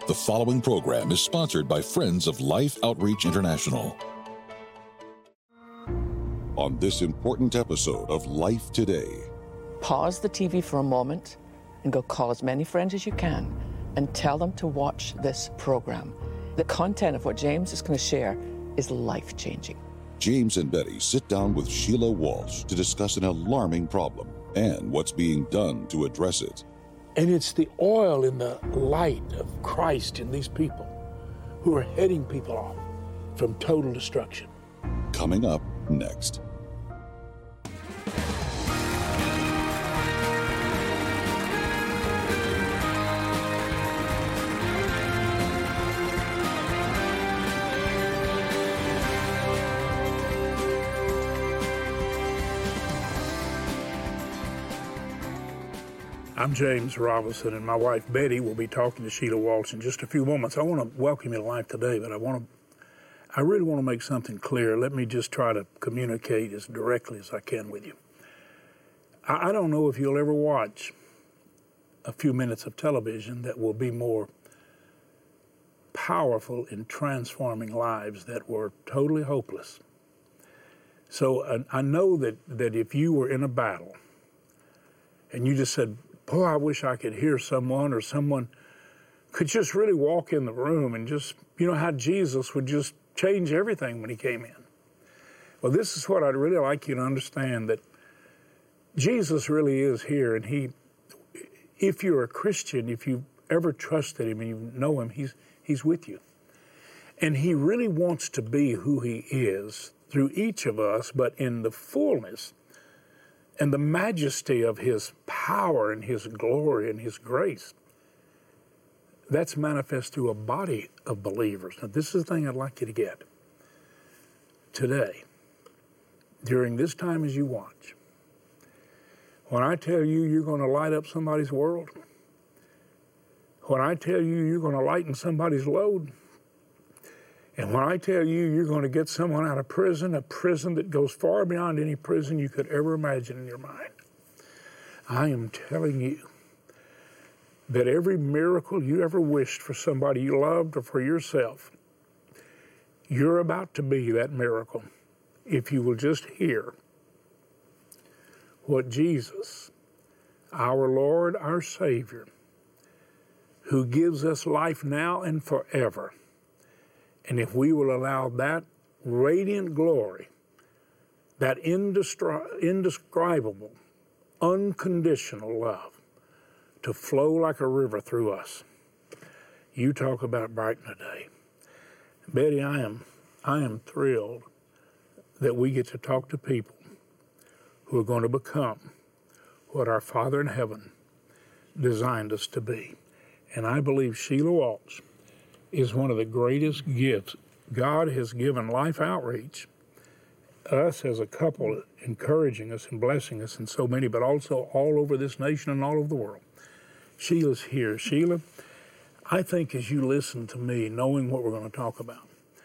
The following program is sponsored by Friends of Life Outreach International. On this important episode of Life Today. Pause the TV for a moment and go call as many friends as you can and tell them to watch this program. The content of what James is going to share is life-changing. James and Betty sit down with Sheila Walsh to discuss an alarming problem and what's being done to address it. And it's the oil and the light of Christ in these people who are heading people off from total destruction. Coming up next. I'm James Robinson, and my wife Betty will be talking to Sheila Walsh in just a few moments. I want to welcome you to Life Today, but I really want to make something clear. Let me just try to communicate as directly as I can with you. I don't know if you'll ever watch a few minutes of television that will be more powerful in transforming lives that were totally hopeless. So I know that if you were in a battle and you just said, boy, I wish I could hear someone, or someone could just really walk in the room and just, how Jesus would just change everything when he came in. Well, this is what I'd really like you to understand, that Jesus really is here, and if you're a Christian, if you've ever trusted him and you know him, he's with you. And he really wants to be who he is through each of us, but in the fullness and the majesty of his power and his glory and his grace. That's manifest through a body of believers. Now, this is the thing I'd like you to get. Today, during this time as you watch, when I tell you you're going to light up somebody's world, when I tell you you're going to lighten somebody's load, and when I tell you you're going to get someone out of prison, a prison that goes far beyond any prison you could ever imagine in your mind, I am telling you that every miracle you ever wished for somebody you loved or for yourself, you're about to be that miracle if you will just hear what Jesus, our Lord, our Savior, who gives us life now and forever, and if we will allow that radiant glory, that indescribable, unconditional love to flow like a river through us, you talk about brightening a day. Betty, I am thrilled that we get to talk to people who are going to become what our Father in heaven designed us to be. And I believe Sheila Walsh is one of the greatest gifts God has given Life Outreach, us as a couple, encouraging us and blessing us in so many, but also all over this nation and all over the world. Sheila's here. Sheila, I think as you listen to me, knowing what we're going to talk about,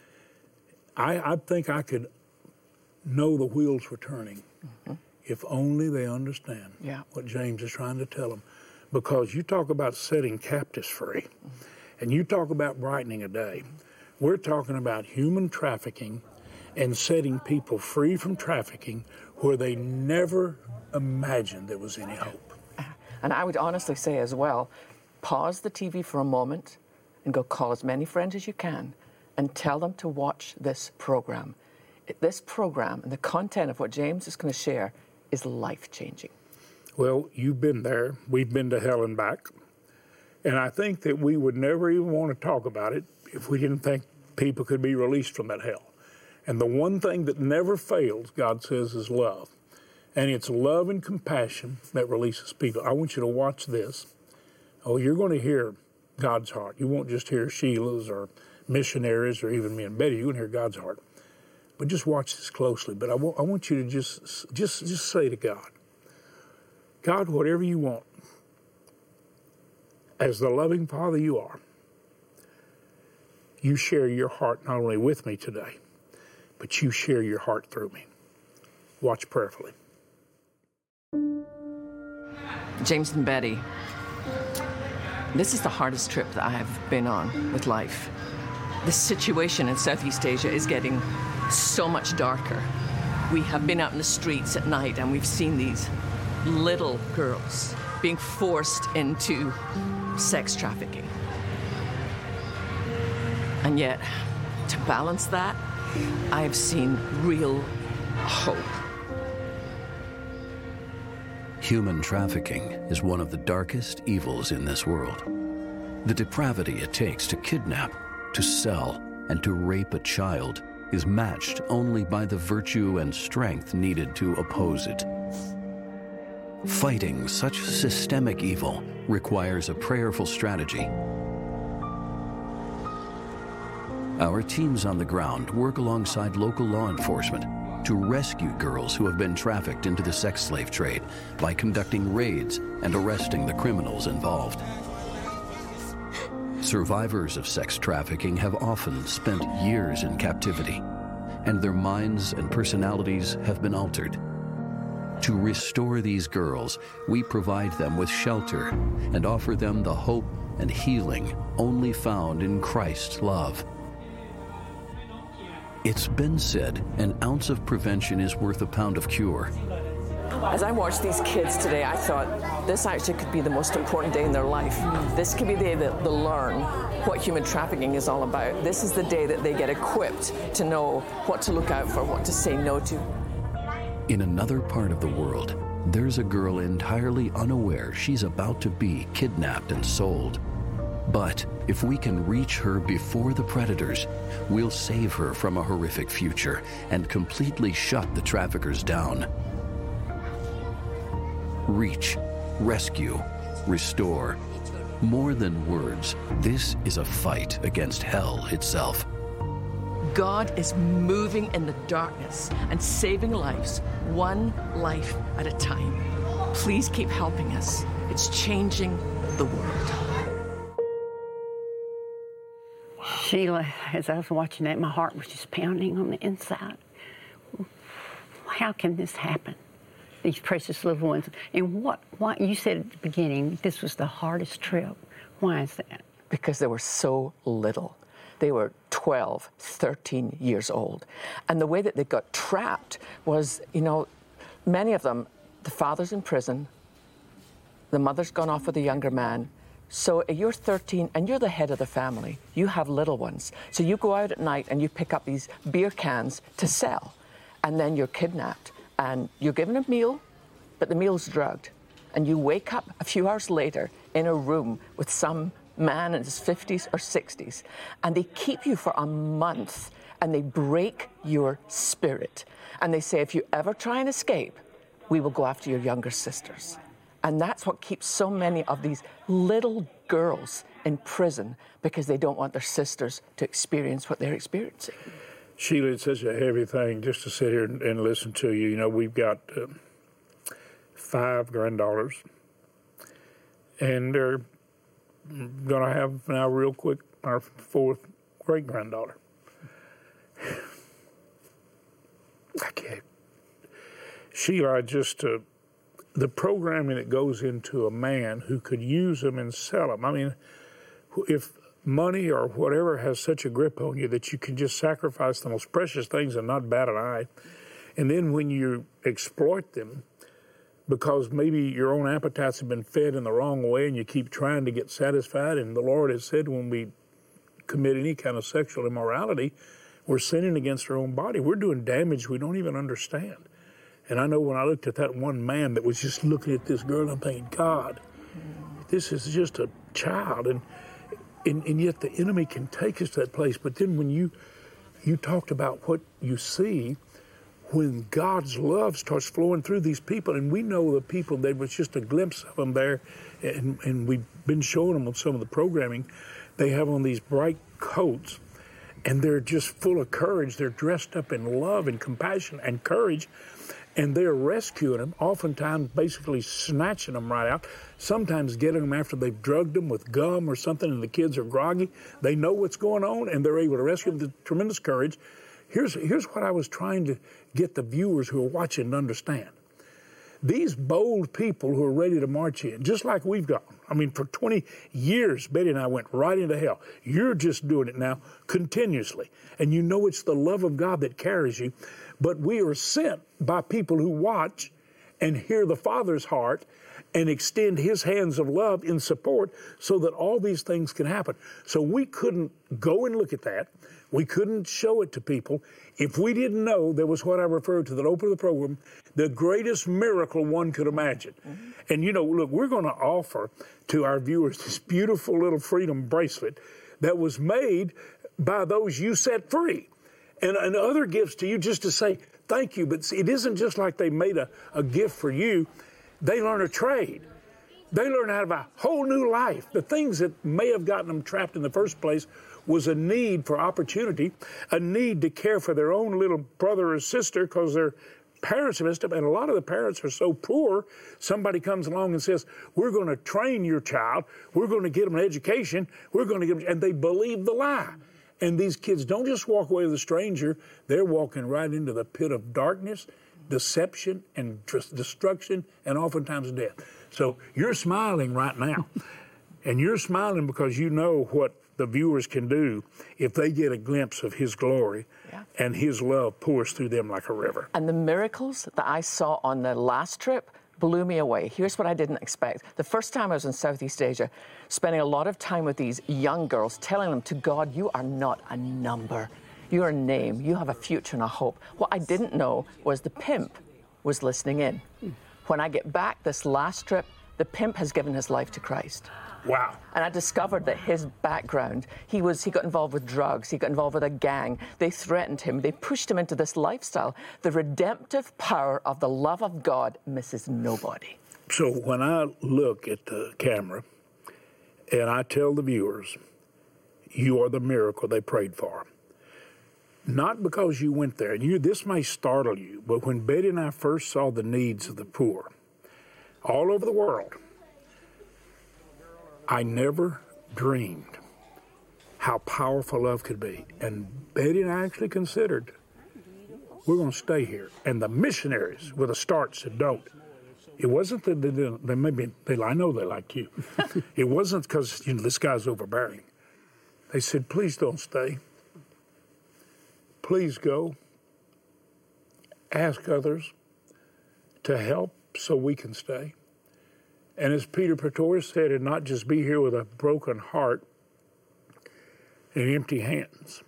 I think I could know the wheels were turning if only they understand what James is trying to tell them. Because you talk about setting captives free, and you talk about brightening a day. We're talking about human trafficking and setting people free from trafficking where they never imagined there was any hope. And I would honestly say as well, pause the TV for a moment and go call as many friends as you can and tell them to watch this program. This program and the content of what James is going to share is life-changing. Well, you've been there. We've been to hell and back. And I think that we would never even want to talk about it if we didn't think people could be released from that hell. And the one thing that never fails, God says, is love. And it's love and compassion that releases people. I want you to watch this. Oh, you're going to hear God's heart. You won't just hear Sheila's or missionaries or even me and Betty. You're going to hear God's heart. But just watch this closely. But I want you to just say to God, God, whatever you want, as the loving Father you are, you share your heart not only with me today, but you share your heart through me. Watch prayerfully. James and Betty, This is the hardest trip that I have been on with life. The situation in Southeast Asia is getting so much darker. We have been out in the streets at night and we've seen these little girls being forced into sex trafficking. And yet, to balance that, I have seen real hope. Human trafficking is one of the darkest evils in this world. The depravity it takes to kidnap, to sell, and to rape a child is matched only by the virtue and strength needed to oppose it. Fighting such systemic evil requires a prayerful strategy. Our teams on the ground work alongside local law enforcement to rescue girls who have been trafficked into the sex slave trade by conducting raids and arresting the criminals involved. Survivors of sex trafficking have often spent years in captivity, and their minds and personalities have been altered. To restore these girls, we provide them with shelter and offer them the hope and healing only found in Christ's love. It's been said an ounce of prevention is worth a pound of cure. As I watched these kids today, I thought this actually could be the most important day in their life. This could be the day that they'll learn what human trafficking is all about. This is the day that they get equipped to know what to look out for, what to say no to. In another part of the world, there's a girl entirely unaware she's about to be kidnapped and sold. But if we can reach her before the predators, we'll save her from a horrific future and completely shut the traffickers down. Reach, rescue, restore. More than words, this is a fight against hell itself. God is moving in the darkness and saving lives, one life at a time. Please keep helping us. It's changing the world. Sheila, as I was watching that, my heart was just pounding on the inside. How can this happen? These precious little ones. And what you said at the beginning, this was the hardest trip. Why is that? Because they were so little. They were 12, 13 years old. And the way that they got trapped was, many of them, the father's in prison, the mother's gone off with a younger man. So you're 13 and you're the head of the family. You have little ones. So you go out at night and you pick up these beer cans to sell. And then you're kidnapped and you're given a meal, but the meal's drugged. And you wake up a few hours later in a room with some man in his 50s or 60s. And they keep you for a month and they break your spirit. And they say, if you ever try and escape, we will go after your younger sisters. And that's what keeps so many of these little girls in prison, because they don't want their sisters to experience what they're experiencing. Sheila, it's such a heavy thing just to sit here and listen to you. We've got 5 granddaughters, and they're going to have now real quick our 4th great-granddaughter. I can't. Sheila, the programming that goes into a man who could use them and sell them. I mean, if money or whatever has such a grip on you that you can just sacrifice the most precious things and not bat an eye, and then when you exploit them because maybe your own appetites have been fed in the wrong way and you keep trying to get satisfied, and the Lord has said when we commit any kind of sexual immorality, we're sinning against our own body. We're doing damage we don't even understand. And I know when I looked at that one man that was just looking at this girl, I'm thinking, God, this is just a child. And yet the enemy can take us to that place. But then when you talked about what you see, when God's love starts flowing through these people, and we know the people, there was just a glimpse of them there, and we've been showing them on some of the programming, they have on these bright coats, and they're just full of courage. They're dressed up in love and compassion and courage, and they're rescuing them, oftentimes basically snatching them right out, sometimes getting them after they've drugged them with gum or something, and the kids are groggy. They know what's going on, and they're able to rescue them with tremendous courage. Here's what I was trying to get the viewers who are watching to understand. These bold people who are ready to march in, just like we've gone. I mean, for 20 years, Betty and I went right into hell. You're just doing it now continuously. And you know it's the love of God that carries you. But we are sent by people who watch and hear the Father's heart and extend His hands of love in support so that all these things can happen. So we couldn't go and look at that. We couldn't show it to people if we didn't know there was what I referred to that opened the program, the greatest miracle one could imagine. Mm-hmm. And, you know, look, we're going to offer to our viewers this beautiful little freedom bracelet that was made by those you set free. And other gifts to you just to say thank you. But it isn't just like they made a gift for you. They learn a trade. They learn how to have a whole new life. The things that may have gotten them trapped in the first place was a need for opportunity, a need to care for their own little brother or sister because their parents have messed up. And a lot of the parents are so poor, somebody comes along and says, we're going to train your child, we're going to get them an education, we're going to get them, and they believe the lie. And these kids don't just walk away with a stranger, they're walking right into the pit of darkness, deception, and destruction, and oftentimes death. So you're smiling right now. And you're smiling because you know what the viewers can do if they get a glimpse of His glory and His love pours through them like a river. And the miracles that I saw on the last trip blew me away. Here's what I didn't expect. The first time I was in Southeast Asia, spending a lot of time with these young girls, telling them, to God, you are not a number. You're a name. You have a future and a hope. What I didn't know was the pimp was listening in. When I get back this last trip, the pimp has given his life to Christ. Wow. And I discovered that his background, he got involved with drugs, he got involved with a gang, they threatened him, they pushed him into this lifestyle. The redemptive power of the love of God misses nobody. So when I look at the camera and I tell the viewers, you are the miracle they prayed for, not because you went there, and this may startle you, but when Betty and I first saw the needs of the poor all over the world, I never dreamed how powerful love could be. And Betty and I actually considered, we're going to stay here. And the missionaries with a start said, don't. It wasn't that I know they liked you. It wasn't because, this guy's overbearing. They said, please don't stay. Please go. Ask others to help so we can stay. And as Peter Pretorius said, and not just be here with a broken heart and empty hands,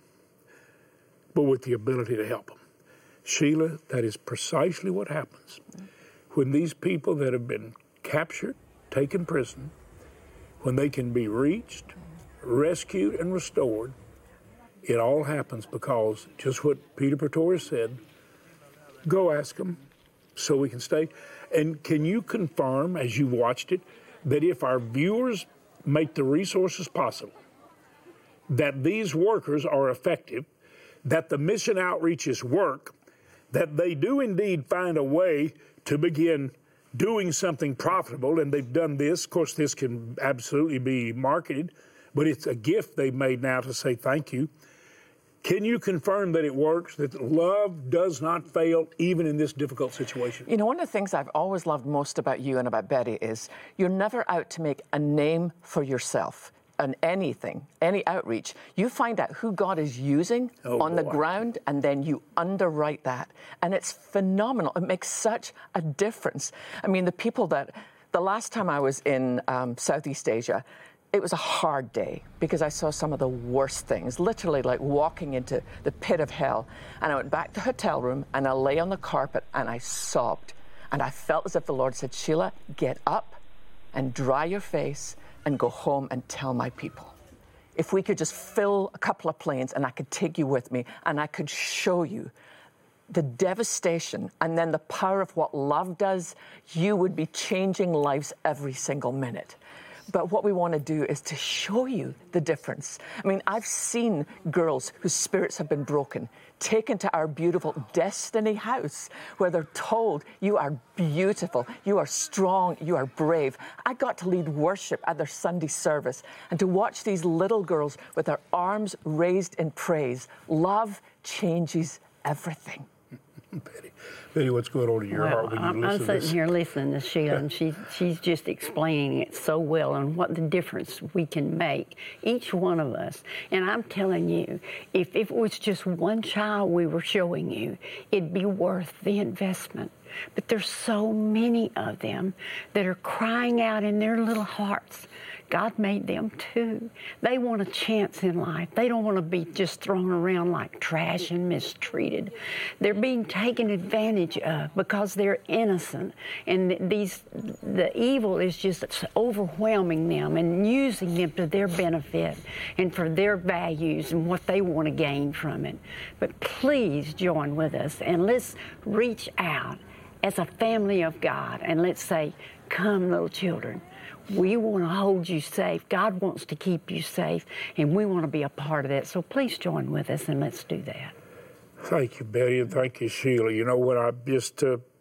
but with the ability to help them. Sheila, that is precisely what happens when these people that have been captured, taken prison, when they can be reached, rescued, and restored. It all happens because just what Peter Pretorius said, go ask them so we can stay. And can you confirm, as you watched it, that if our viewers make the resources possible, that these workers are effective, that the mission outreaches work, that they do indeed find a way to begin doing something profitable, and they've done this. Of course, this can absolutely be marketed, but it's a gift they've made now to say thank you. Can you confirm that it works, that love does not fail even in this difficult situation? You know, one of the things I've always loved most about you and about Betty is you're never out to make a name for yourself on anything, any outreach. You find out who God is using the ground, and then you underwrite that. And it's phenomenal. It makes such a difference. I mean, the last time I was in Southeast Asia, it was a hard day because I saw some of the worst things, literally like walking into the pit of hell. And I went back to the hotel room and I lay on the carpet and I sobbed. And I felt as if the Lord said, Sheila, get up and dry your face and go home and tell my people. If we could just fill a couple of planes and I could take you with me and I could show you the devastation and then the power of what love does, you would be changing lives every single minute. But what we want to do is to show you the difference. I mean, I've seen girls whose spirits have been broken, taken to our beautiful Destiny House, where they're told, you are beautiful, you are strong, you are brave. I got to lead worship at their Sunday service and to watch these little girls with their arms raised in praise. Love changes everything. Betty, what's going on in your heart when you listen to I'm this? sitting here listening to Sheila, and she's just explaining it so well and what the difference we can make, each one of us. And I'm telling you, if it was just one child we were showing you, it'd be worth the investment. But there's so many of them that are crying out in their little hearts. God made them too. They want a chance in life. They don't want to be just thrown around like trash and mistreated. They're being taken advantage of because they're innocent. And the evil is just overwhelming them and using them to their benefit and for their values and what they want to gain from it. But please join with us and let's reach out as a family of God and let's say, come, little children. We want to hold you safe. God wants to keep you safe, and we want to be a part of that. So please join with us, and let's do that. Thank you, Betty, and thank you, Sheila. You know what? I just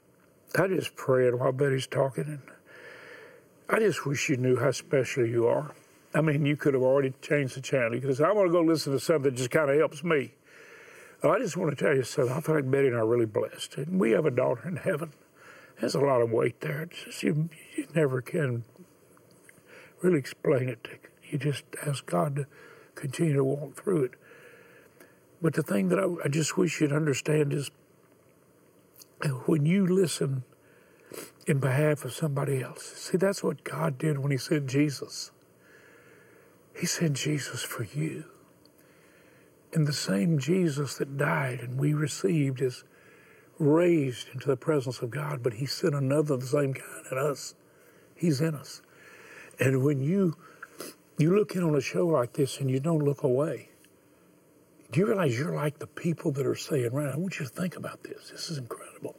prayed while Betty's talking, and I just wish you knew how special you are. I mean, you could have already changed the channel. You could have said, I want to go listen to something that just kind of helps me. Well, I just want to tell you something. I feel like Betty and I are really blessed, and we have a daughter in heaven. There's a lot of weight there. It's just, you never can really explain it. You just ask God to continue to walk through it. But the thing that I just wish you'd understand is when you listen in behalf of somebody else, see, that's what God did when he sent Jesus. He sent Jesus for you. And the same Jesus that died and we received is raised into the presence of God, but he sent another of the same kind in us. He's in us. And when you look in on a show like this and you don't look away, do you realize you're like the people that are saying, right, I want you to think about this. This is incredible.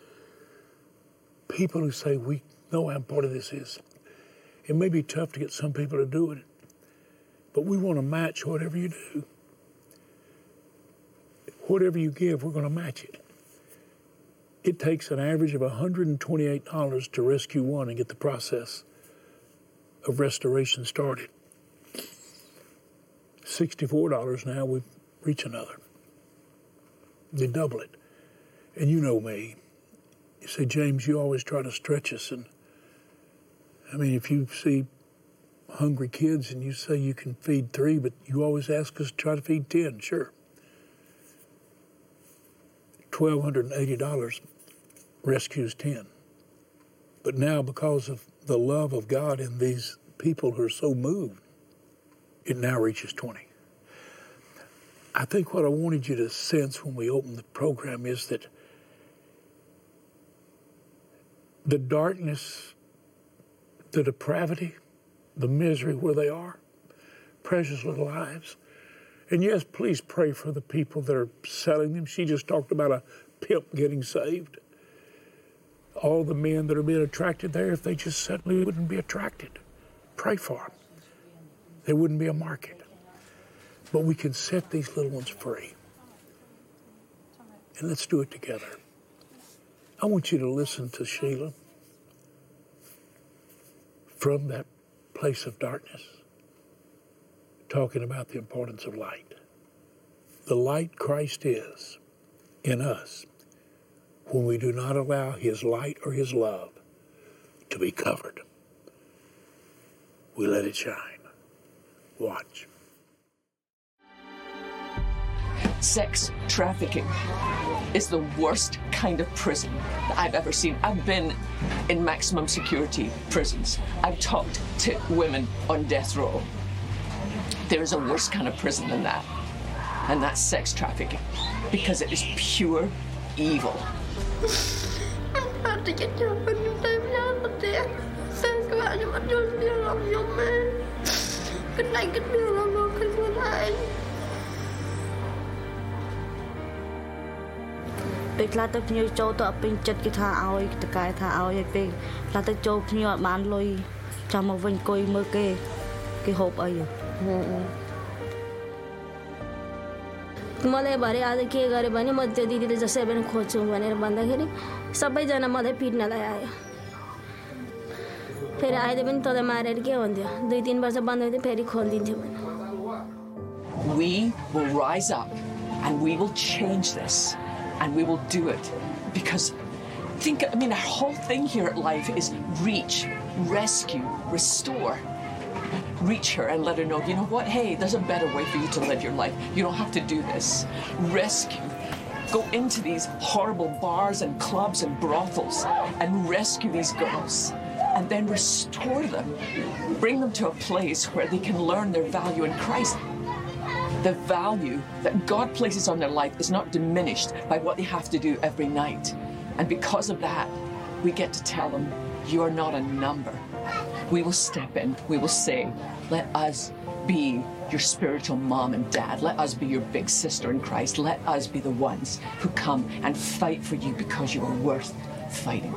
People who say, we know how important this is. It may be tough to get some people to do it, but we want to match whatever you do. Whatever you give, we're going to match it. It takes an average of $128 to rescue one and get the process of restoration started. $64 now, we reach another. They double it. And you know me. You say, James, you always try to stretch us. And I mean, if you see hungry kids and you say you can feed 3, but you always ask us to try to feed 10, sure. $1,280 rescues 10. But now, because of the love of God in these people who are so moved, it now reaches 20. I think what I wanted you to sense when we opened the program is that the darkness, the depravity, the misery where they are, precious little lives. And yes, please pray for the people that are selling them. She just talked about a pimp getting saved. All the men that are being attracted there, if they just suddenly wouldn't be attracted, pray for them. There wouldn't be a market. But we can set these little ones free. And let's do it together. I want you to listen to Sheila from that place of darkness, talking about the importance of light. The light Christ is in us when we do not allow his light or his love to be covered. We let it shine. Watch. Sex trafficking is the worst kind of prison that I've ever seen. I've been in maximum security prisons. I've talked to women on death row. There is a worse kind of prison than that, and that's sex trafficking, because it is pure evil. Big lot of new joe to up in Chetkita Aoi, the guy Aoi, big lot of joke new at Manloy, Cham of Winkoi Murke, ki hope are you. मलाई भरे आज के गरे भने म त्यो दिदीले जसै पनि खोज्छु भनेर भन्दाखेरि सबैजना मलाई पिट्नलाई आयो फेरि आइले पनि तँलाई मारेर के हुन्थ्यो 2-3 वर्ष बन्द हुन्थ्यो फेरि खोल्दिन्थ्यो We will rise up and we will change this And we will do it because our whole thing here at Life is reach, rescue, restore. Reach her and let her know, you know what? Hey, there's a better way for you to live your life. You don't have to do this. Rescue. Go into these horrible bars and clubs and brothels and rescue these girls and then restore them. Bring them to a place where they can learn their value in Christ. The value that God places on their life is not diminished by what they have to do every night. And because of that, we get to tell them, you're not a number. We will step in. We will say, let us be your spiritual mom and dad. Let us be your big sister in Christ. Let us be the ones who come and fight for you because you are worth fighting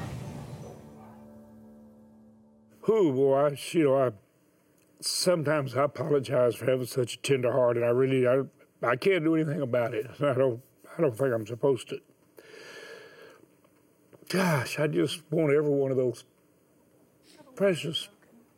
for. Ooh, boy, sometimes I apologize for having such a tender heart, and I can't do anything about it. I don't think I'm supposed to. Gosh, I just want every one of those precious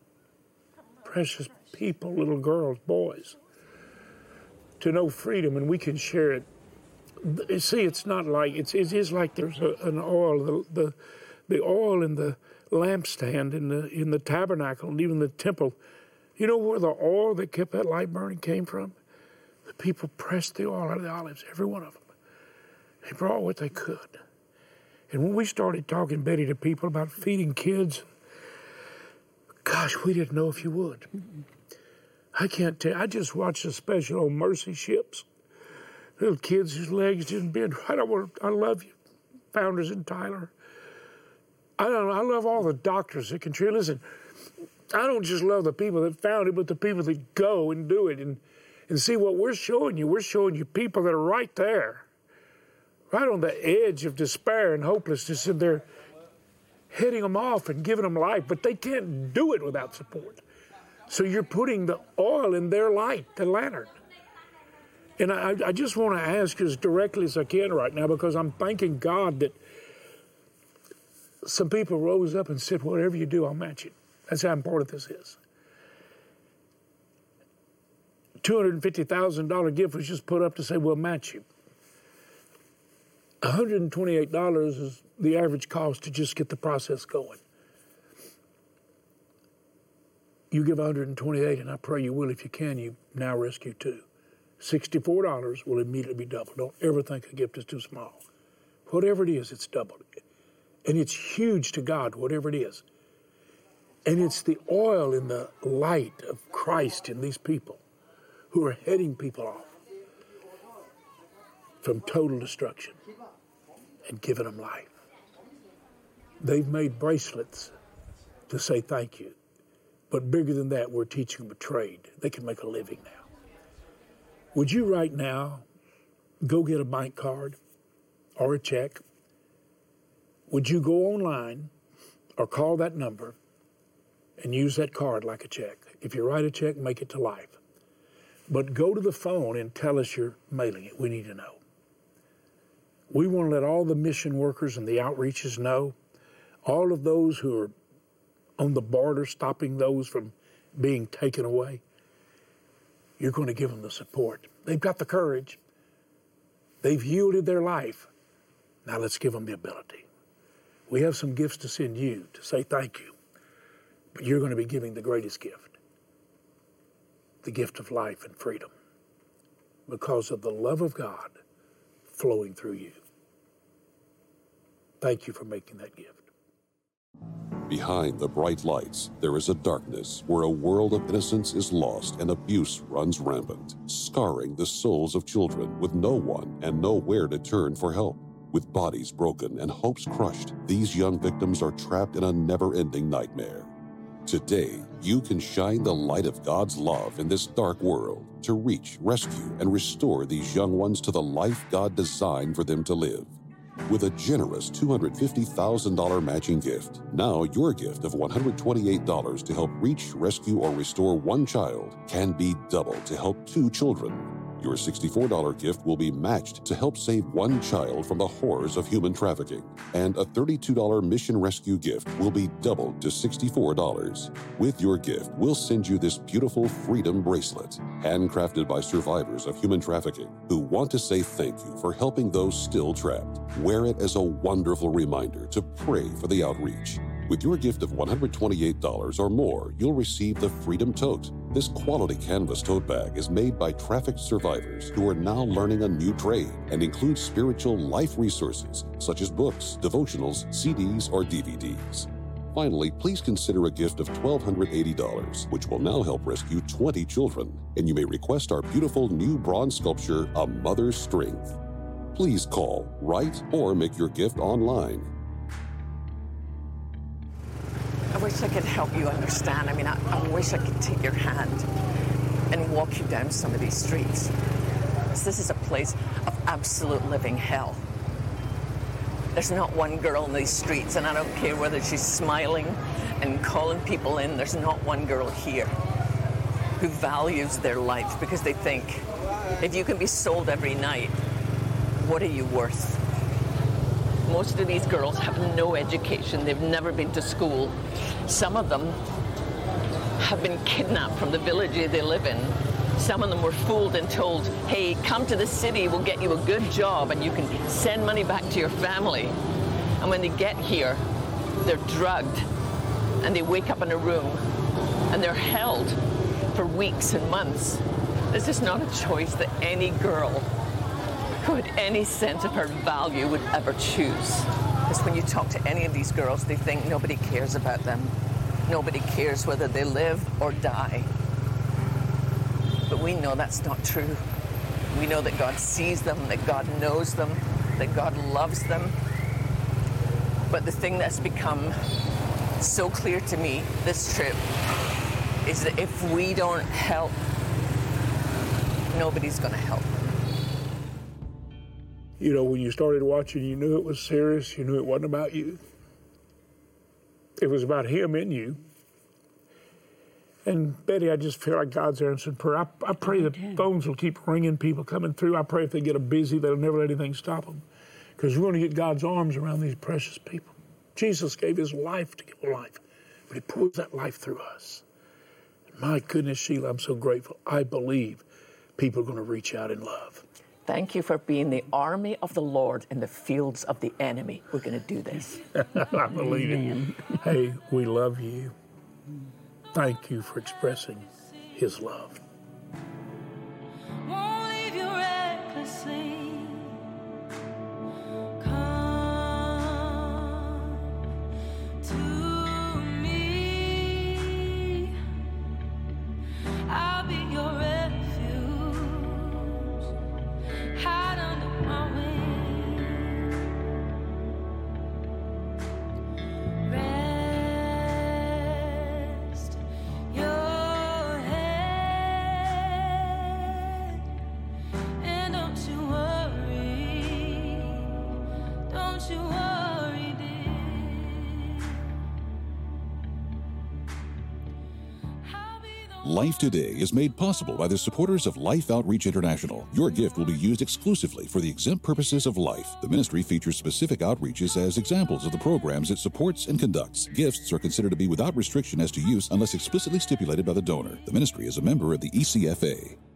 people, little girls, boys, to know freedom, and we can share it. See, it's not like, it is like there's an oil, the oil in the lampstand, in the tabernacle, and even the temple. You know where the oil that kept that light burning came from? The people pressed the oil out of the olives, every one of them. They brought what they could. And when we started talking, Betty, to people about feeding kids, gosh, we didn't know if you would. I can't tell. I just watched a special on Mercy Ships. Little kids whose legs didn't bend right. I love you, Founders in Tyler. I love all the doctors that contribute. Listen, I don't just love the people that found it, but the people that go and do it and see what we're showing you. We're showing you people that are right there, right on the edge of despair and hopelessness, and they're heading them off and giving them life, but they can't do it without support. So you're putting the oil in their light, the lantern. And I just want to ask you as directly as I can right now, because I'm thanking God that some people rose up and said, whatever you do, I'll match it. That's how important this is. $250,000 gift was just put up to say, we'll match you. $128 is the average cost to just get the process going. You give $128, and I pray you will. If you can, you now rescue two. $64 will immediately be doubled. Don't ever think a gift is too small. Whatever it is, it's doubled. And it's huge to God, whatever it is. And it's the oil in the light of Christ in these people who are heading people off from total destruction and giving them life. They've made bracelets to say thank you. But bigger than that, we're teaching them a trade. They can make a living now. Would you right now go get a bank card or a check? Would you go online or call that number and use that card like a check? If you write a check, make it to Life. But go to the phone and tell us you're mailing it. We need to know. We want to let all the mission workers and the outreaches know, all of those who are on the border stopping those from being taken away. You're going to give them the support. They've got the courage. They've yielded their life. Now let's give them the ability. We have some gifts to send you to say thank you. But you're going to be giving the greatest gift, the gift of life and freedom, because of the love of God flowing through you. Thank you for making that gift. Behind the bright lights, there is a darkness where a world of innocence is lost and abuse runs rampant, scarring the souls of children with no one and nowhere to turn for help. With bodies broken and hopes crushed, these young victims are trapped in a never-ending nightmare. Today, you can shine the light of God's love in this dark world to reach, rescue, and restore these young ones to the life God designed for them to live. With a generous $250,000 matching gift, now your gift of $128 to help reach, rescue, or restore one child can be doubled to help two children. Your $64 gift will be matched to help save one child from the horrors of human trafficking. And a $32 Mission Rescue gift will be doubled to $64. With your gift, we'll send you this beautiful Freedom Bracelet, handcrafted by survivors of human trafficking who want to say thank you for helping those still trapped. Wear it as a wonderful reminder to pray for the outreach. With your gift of $128 or more, you'll receive the Freedom Tote. This quality canvas tote bag is made by trafficked survivors who are now learning a new trade and includes spiritual life resources such as books, devotionals, CDs, or DVDs. Finally, please consider a gift of $1,280, which will now help rescue 20 children. And you may request our beautiful new bronze sculpture, A Mother's Strength. Please call, write, or make your gift online. I wish I could help you understand. I wish I could take your hand and walk you down some of these streets. This is a place of absolute living hell. There's not one girl in these streets, and I don't care whether she's smiling and calling people in, there's not one girl here who values their life because they think, if you can be sold every night, what are you worth? Most of these girls have no education. They've never been to school. Some of them have been kidnapped from the village they live in. Some of them were fooled and told, hey, come to the city, we'll get you a good job and you can send money back to your family. And when they get here, they're drugged and they wake up in a room and they're held for weeks and months. This is not a choice that any girl who had any sense of her value would ever choose. Because when you talk to any of these girls, they think nobody cares about them. Nobody cares whether they live or die. But we know that's not true. We know that God sees them, that God knows them, that God loves them. But the thing that's become so clear to me this trip is that if we don't help, nobody's going to help. You know, when you started watching, you knew it was serious. You knew it wasn't about you. It was about him in you. And Betty, I just feel like God's answering prayer. I pray that phones will keep ringing, people coming through. I pray if they get busy, they'll never let anything stop them. Because we're going to get God's arms around these precious people. Jesus gave his life to give life, but he pours that life through us. And my goodness, Sheila, I'm so grateful. I believe people are going to reach out in love. Thank you for being the army of the Lord in the fields of the enemy. We're going to do this. I believe it. Hey, we love you. Thank you for expressing his love. Won't leave you recklessly. Come to me. I'll be your refuge. Hide under my wings. Life Today is made possible by the supporters of Life Outreach International. Your gift will be used exclusively for the exempt purposes of life. The ministry features specific outreaches as examples of the programs it supports and conducts. Gifts are considered to be without restriction as to use unless explicitly stipulated by the donor. The ministry is a member of the ECFA.